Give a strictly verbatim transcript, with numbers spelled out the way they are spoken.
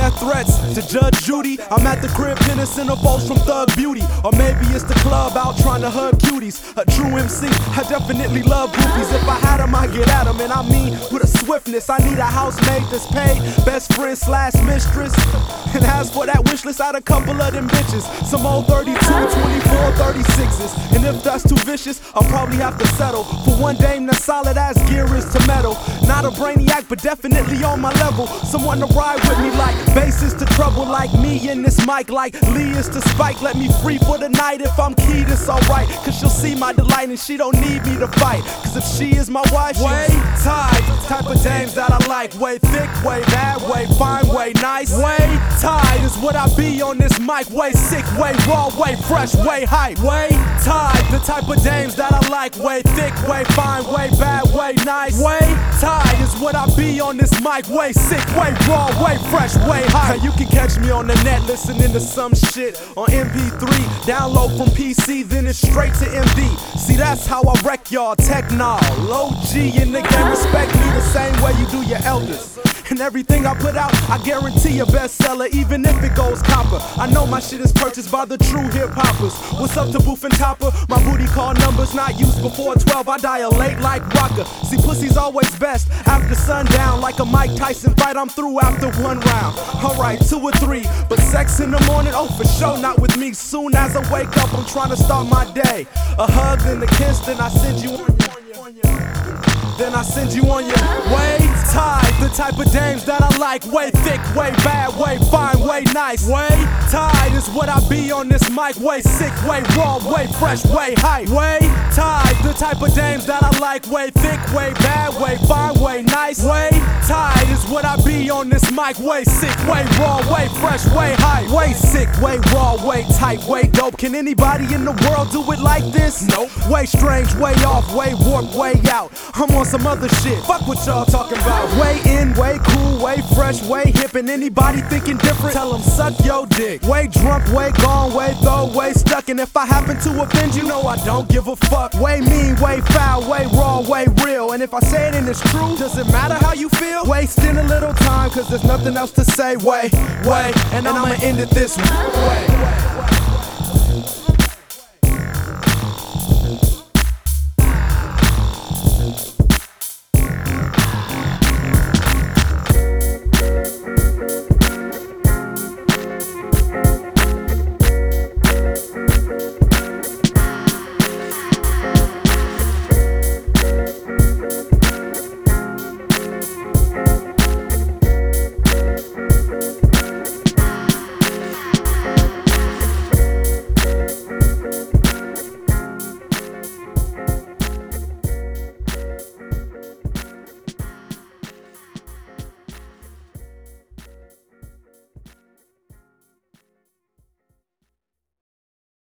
death threats to Judge Judy. I'm at the crib pinning centerfolds from Thug Beauty. Or maybe it's the club out trying to hug cuties. A true M C, I definitely love groupies. If I had them, I get at them, and I mean with a swiftness. I need a housemaid that's paid, best friend slash mistress. And as for that wish list, I had a couple of them bitches. Some old thirty-two, twenty-four, thirty-sixes. And if that's too vicious, I'll probably have to settle for one dame that's solid as gear is to metal. Not a brainiac, but definitely on my level. Someone to ride with me like bases to trouble, like me in this mic, like Lee is to Spike. Let me free for the night. If I'm keyed, it's alright, cause she'll see my delight and she don't need me to fight. Cause if she is my wife, way tight. Type of dames that I like, way thick, way bad, way fine, way nice. Way tight is what I be on this mic. Way sick, way raw, way fresh, way hype. Way tight, the type of dames that I like, way thick, way fine, way bad, way nice. Way tight is what I be on this mic. Way sick, way raw, way fresh, way hype. You can catch me on the net listening to some shit on M P three. Download from P C, then it's straight to M D. See, that's how I wreck y'all. Techno, low G in the game. Respect me the same way you do your elders. And everything I put out, I guarantee a bestseller, even if it goes copper. I know my shit is purchased by the true hip hoppers. What's up to Boof and Topper? My booty call numbers not used before twelve. I dilate like rocker. See, pussy's always best after sundown. Like a Mike Tyson fight, I'm through after one round. Alright, two or three, but sex in the morning, oh for sure, not with me. Soon as I wake up, I'm trying to start my day. A hug, then a kiss, then I send you on Then I send you on your way tight. The type of dames that I like, way thick, way bad, way fine, way nice. Way tight is what I be on this mic. Way sick, way raw, way fresh, way hype. Way tight, the type of dames that I like, way thick, way bad, way fine, way nice. Way tight is what I be on this mic. Way sick, way raw, way fresh, way hype. Way sick, way raw, way tight, way dope. Can anybody in the world do it like this? Nope. Way strange, way off, way warped, way out. I'm on some other shit. Fuck what y'all talking about. Way in, way cool, way fresh, way hip. And anybody thinking different, tell them suck your dick. Way drunk, way gone, way though, way stuck. And if I happen to offend you, know I don't give a fuck. Way mean, way foul, way raw, way real. And if I say it and it's true, does it matter how you feel? Wasting a little time, cause there's nothing else to say. Way, way, and I'ma end it this way.